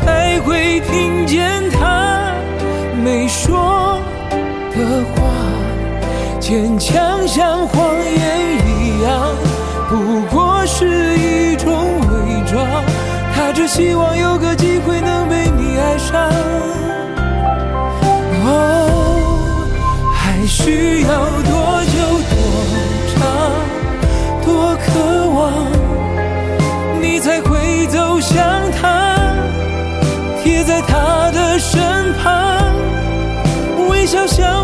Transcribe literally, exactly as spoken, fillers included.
才会听见他没说的话，坚强像谎言一样，不过是一种伪装。他只希望有个机会能被你爱上。哦，还需要多久多长多渴望，你才会走向他，贴在他的身旁，微笑笑